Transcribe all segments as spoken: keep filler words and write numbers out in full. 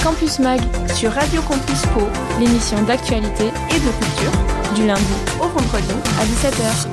Campus Mag sur Radio Campus Pau, l'émission d'actualité et de culture, du lundi au vendredi à dix-sept heures.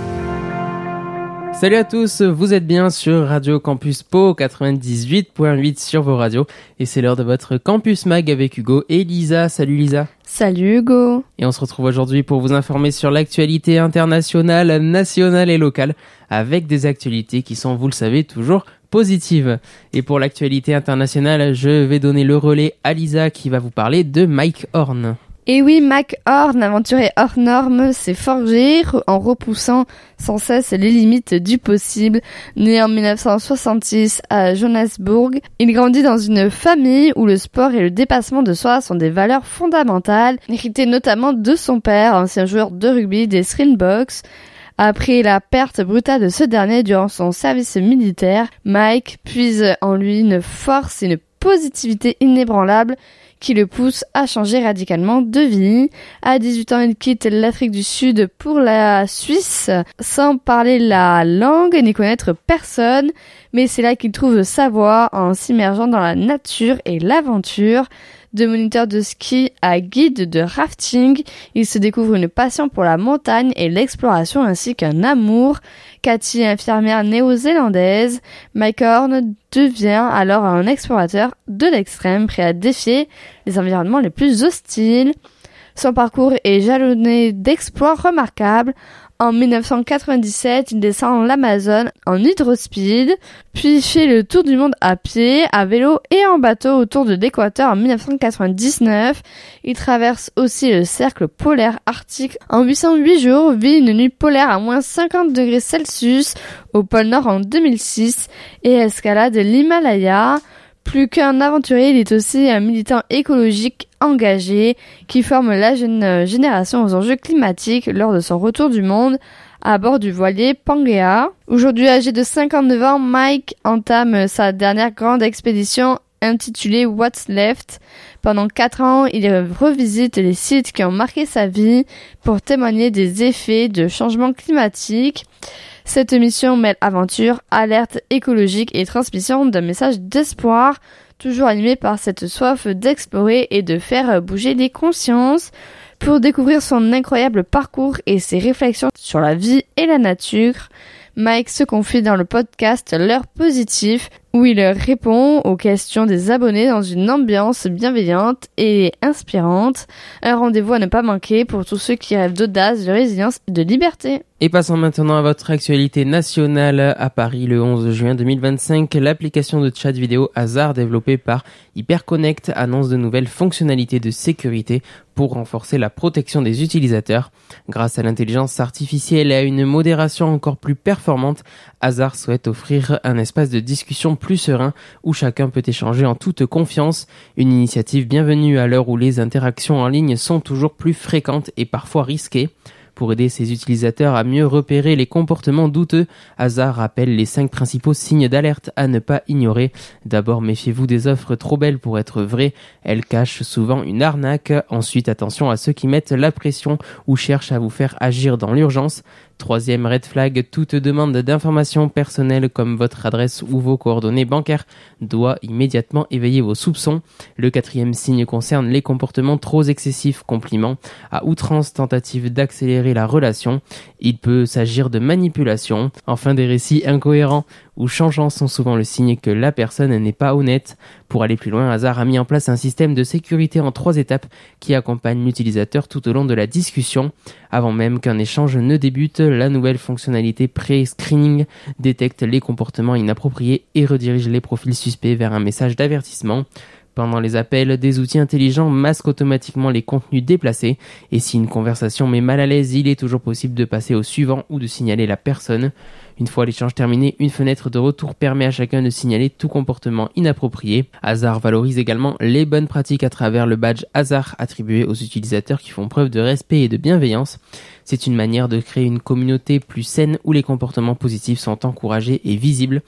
Salut à tous, vous êtes bien sur Radio Campus Pau quatre-vingt-dix-huit virgule huit sur vos radios et c'est l'heure de votre Campus Mag avec Hugo et Lisa. Salut Lisa. Salut Hugo. Et on se retrouve aujourd'hui pour vous informer sur l'actualité internationale, nationale et locale avec des actualités qui sont, vous le savez, toujours positives. Et pour l'actualité internationale, je vais donner le relais à Lisa qui va vous parler de Mike Horn. Et oui, Mike Horn, aventurier hors norme, s'est forgé en repoussant sans cesse les limites du possible. Né en dix-neuf cent soixante-six à Johannesburg, il grandit dans une famille où le sport et le dépassement de soi sont des valeurs fondamentales, héritées notamment de son père, ancien joueur de rugby des Springboks. Après la perte brutale de ce dernier durant son service militaire, Mike puise en lui une force et une positivité inébranlable qui le pousse à changer radicalement de vie. À dix-huit ans, il quitte l'Afrique du Sud pour la Suisse, sans parler la langue ni connaître personne, mais c'est là qu'il trouve sa voie en s'immergeant dans la nature et l'aventure. De moniteur de ski à guide de rafting, il se découvre une passion pour la montagne et l'exploration ainsi qu'un amour. Cathy, infirmière néo-zélandaise, Mike Horn devient alors un explorateur de l'extrême, prêt à défier les environnements les plus hostiles. Son parcours est jalonné d'exploits remarquables. En dix-neuf cent quatre-vingt-dix-sept, il descend l'Amazone en hydrospeed, puis fait le tour du monde à pied, à vélo et en bateau autour de l'équateur en dix-neuf cent quatre-vingt-dix-neuf. Il traverse aussi le cercle polaire arctique en huit cent huit jours, vit une nuit polaire à moins cinquante degrés Celsius au pôle Nord en deux mille six et escalade l'Himalaya. Plus qu'un aventurier, il est aussi un militant écologique engagé qui forme la jeune génération aux enjeux climatiques lors de son retour du monde à bord du voilier Pangea. Aujourd'hui âgé de cinquante-neuf ans, Mike entame sa dernière grande expédition intitulée What's Left. Pendant quatre ans, il revisite les sites qui ont marqué sa vie pour témoigner des effets de changement climatique. Cette mission mêle aventure, alerte écologique et transmission d'un message d'espoir, toujours animé par cette soif d'explorer et de faire bouger les consciences. Pour découvrir son incroyable parcours et ses réflexions sur la vie et la nature, Mike se confie dans le podcast L'heure positive, où il répond aux questions des abonnés dans une ambiance bienveillante et inspirante. Un rendez-vous à ne pas manquer pour tous ceux qui rêvent d'audace, de résilience et de liberté. Et passons maintenant à votre actualité nationale. À Paris, le onze juin deux mille vingt-cinq, l'application de chat vidéo Hasard développée par Hyperconnect annonce de nouvelles fonctionnalités de sécurité pour renforcer la protection des utilisateurs. Grâce à l'intelligence artificielle et à une modération encore plus performante, Hasard souhaite offrir un espace de discussion plus serein où chacun peut échanger en toute confiance. Une initiative bienvenue à l'heure où les interactions en ligne sont toujours plus fréquentes et parfois risquées. Pour aider ses utilisateurs à mieux repérer les comportements douteux, Hasard rappelle les cinq principaux signes d'alerte à ne pas ignorer. D'abord, méfiez-vous des offres trop belles pour être vraies. Elles cachent souvent une arnaque. Ensuite, attention à ceux qui mettent la pression ou cherchent à vous faire agir dans l'urgence. Troisième red flag, toute demande d'informations personnelles comme votre adresse ou vos coordonnées bancaires doit immédiatement éveiller vos soupçons. Le quatrième signe concerne les comportements trop excessifs, compliments à outrance, tentative d'accélérer la relation. Il peut s'agir de manipulation. Enfin, des récits incohérents ou changeants sont souvent le signe que la personne n'est pas honnête. Pour aller plus loin, Hasard a mis en place un système de sécurité en trois étapes qui accompagne l'utilisateur tout au long de la discussion. Avant même qu'un échange ne débute, la nouvelle fonctionnalité pré-screening détecte les comportements inappropriés et redirige les profils suspects vers un message d'avertissement. Pendant les appels, des outils intelligents masquent automatiquement les contenus déplacés et si une conversation met mal à l'aise, il est toujours possible de passer au suivant ou de signaler la personne. Une fois l'échange terminé, une fenêtre de retour permet à chacun de signaler tout comportement inapproprié. Hasard valorise également les bonnes pratiques à travers le badge Hasard attribué aux utilisateurs qui font preuve de respect et de bienveillance. C'est une manière de créer une communauté plus saine où les comportements positifs sont encouragés et visibles.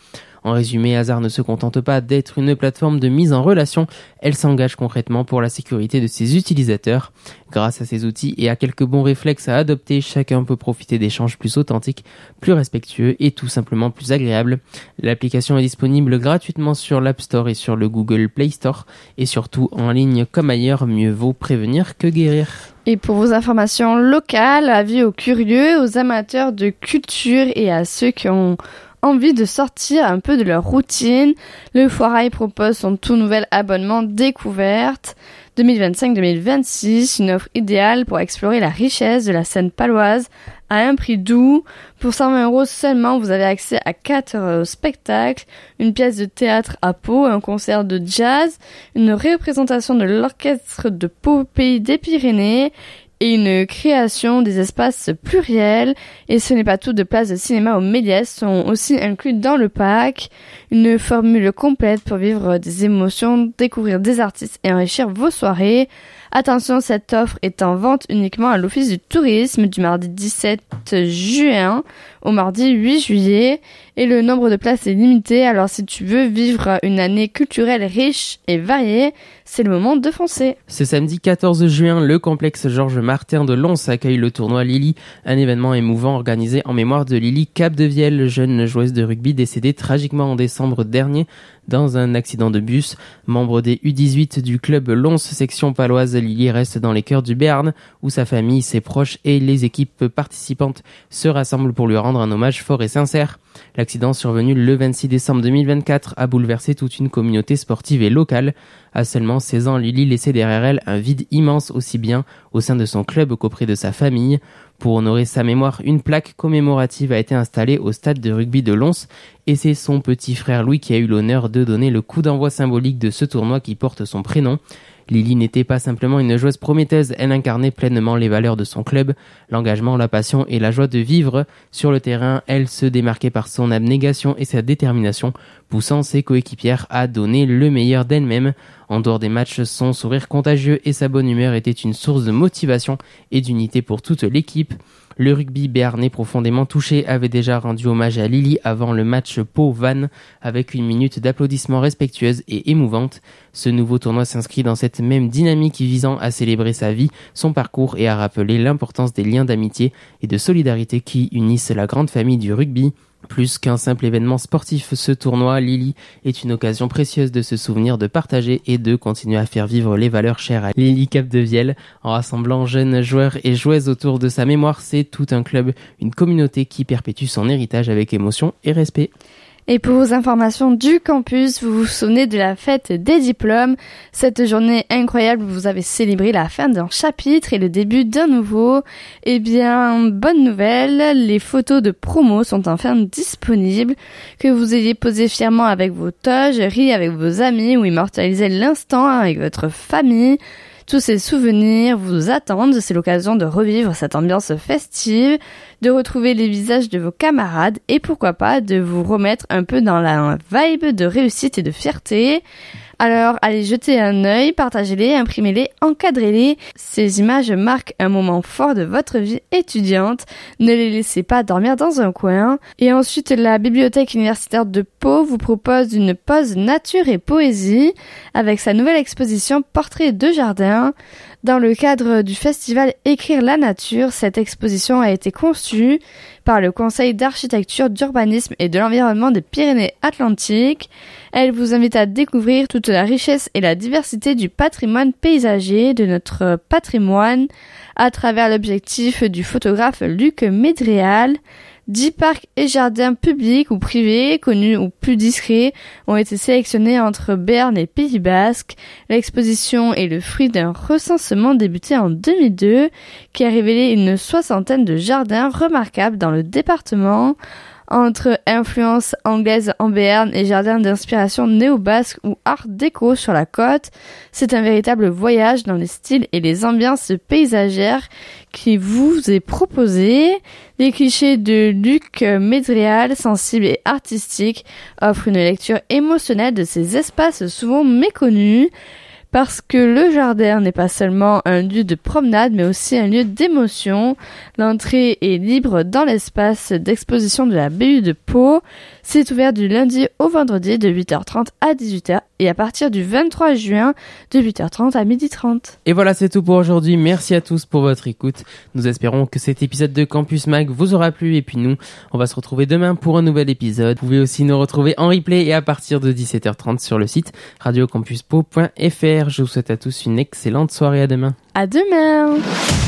En résumé, Hasard ne se contente pas d'être une plateforme de mise en relation, elle s'engage concrètement pour la sécurité de ses utilisateurs. Grâce à ces outils et à quelques bons réflexes à adopter, chacun peut profiter d'échanges plus authentiques, plus respectueux et tout simplement plus agréables. L'application est disponible gratuitement sur l'App Store et sur le Google Play Store, et surtout en ligne comme ailleurs, mieux vaut prévenir que guérir. Et pour vos informations locales, avis aux curieux, aux amateurs de culture et à ceux qui ont envie de sortir un peu de leur routine, le Foirail propose son tout nouvel abonnement découverte deux mille vingt-cinq deux mille vingt-six, une offre idéale pour explorer la richesse de la scène paloise à un prix doux. Pour cent vingt euros seulement, vous avez accès à quatre spectacles, une pièce de théâtre à Pau, un concert de jazz, une représentation de l'orchestre de Pau Pays des Pyrénées et une création des espaces pluriels. Et ce n'est pas tout, de places de cinéma aux Méliès sont aussi inclus dans le pack. Une formule complète pour vivre des émotions, découvrir des artistes et enrichir vos soirées. Attention, cette offre est en vente uniquement à l'Office du tourisme du mardi dix-sept juin au mardi huit juillet. Et le nombre de places est limité, alors si tu veux vivre une année culturelle riche et variée, c'est le moment de foncer. Ce samedi quatorze juin, le complexe Georges Martin de Lons accueille le tournoi Lily, un événement émouvant organisé en mémoire de Lily Capdevielle, jeune joueuse de rugby décédée tragiquement en décembre dernier dans un accident de bus. Membre des U dix-huit du club Lons section paloise, Lily reste dans les cœurs du Béarn, où sa famille, ses proches et les équipes participantes se rassemblent pour lui rendre un hommage fort et sincère. L'accident survenu le vingt-six décembre deux mille vingt-quatre a bouleversé toute une communauté sportive et locale. À seulement seize ans, Lily laissait derrière elle un vide immense, aussi bien au sein de son club qu'auprès de sa famille. Pour honorer sa mémoire, une plaque commémorative a été installée au stade de rugby de Lons, et c'est son petit frère Louis qui a eu l'honneur de donner le coup d'envoi symbolique de ce tournoi qui porte son prénom. Lily n'était pas simplement une joueuse prometteuse, elle incarnait pleinement les valeurs de son club, l'engagement, la passion et la joie de vivre. Sur le terrain, elle se démarquait par son abnégation et sa détermination, poussant ses coéquipières à donner le meilleur d'elle-même. En dehors des matchs, son sourire contagieux et sa bonne humeur étaient une source de motivation et d'unité pour toute l'équipe. Le rugby béarnais profondément touché avait déjà rendu hommage à Lily avant le match Pau-Vannes avec une minute d'applaudissements respectueuse et émouvante. Ce nouveau tournoi s'inscrit dans cette même dynamique visant à célébrer sa vie, son parcours et à rappeler l'importance des liens d'amitié et de solidarité qui unissent la grande famille du rugby. Plus qu'un simple événement sportif, ce tournoi Lily est une occasion précieuse de se souvenir, de partager et de continuer à faire vivre les valeurs chères à Lily Capdevielle. En rassemblant jeunes joueurs et joueuses autour de sa mémoire, c'est tout un club, une communauté qui perpétue son héritage avec émotion et respect. Et pour vos informations du campus, vous vous souvenez de la fête des diplômes. Cette journée incroyable où vous avez célébré la fin d'un chapitre et le début d'un nouveau. Eh bien, bonne nouvelle, les photos de promo sont enfin disponibles. Que vous ayez posé fièrement avec vos toges, ri avec vos amis ou immortalisé l'instant avec votre famille. Tous ces souvenirs vous attendent, c'est l'occasion de revivre cette ambiance festive, de retrouver les visages de vos camarades et pourquoi pas de vous remettre un peu dans la vibe de réussite et de fierté. Alors, allez jeter un œil, partagez-les, imprimez-les, encadrez-les. Ces images marquent un moment fort de votre vie étudiante. Ne les laissez pas dormir dans un coin. Et ensuite, la Bibliothèque universitaire de Pau vous propose une pause nature et poésie avec sa nouvelle exposition Portrait de jardin. Dans le cadre du festival Écrire la nature, cette exposition a été conçue par le Conseil d'architecture, d'urbanisme et de l'environnement des Pyrénées-Atlantiques. Elle vous invite à découvrir toute la richesse et la diversité du patrimoine paysager, de notre patrimoine, à travers l'objectif du photographe Luc Médréal. Dix parcs et jardins publics ou privés, connus ou plus discrets, ont été sélectionnés entre Béarn et Pays Basque. L'exposition est le fruit d'un recensement débuté en deux mille deux qui a révélé une soixantaine de jardins remarquables dans le département. Entre influence anglaise en Béarn et jardins d'inspiration néo-basque ou art déco sur la côte, c'est un véritable voyage dans les styles et les ambiances paysagères qui vous est proposé. Les clichés de Luc Médréal, sensible et artistique, offrent une lecture émotionnelle de ces espaces souvent méconnus. parce que le jardin n'est pas seulement un lieu de promenade, mais aussi un lieu d'émotion. L'entrée est libre dans l'espace d'exposition de la B U de Pau. C'est ouvert du lundi au vendredi de huit heures trente à dix-huit heures et à partir du vingt-trois juin de huit heures trente à midi trente. Et voilà, c'est tout pour aujourd'hui. Merci à tous pour votre écoute. Nous espérons que cet épisode de Campus Mag vous aura plu et puis nous, on va se retrouver demain pour un nouvel épisode. Vous pouvez aussi nous retrouver en replay et à partir de dix-sept heures trente sur le site radio campus pau point f r. Je vous souhaite à tous une excellente soirée. À demain. À demain.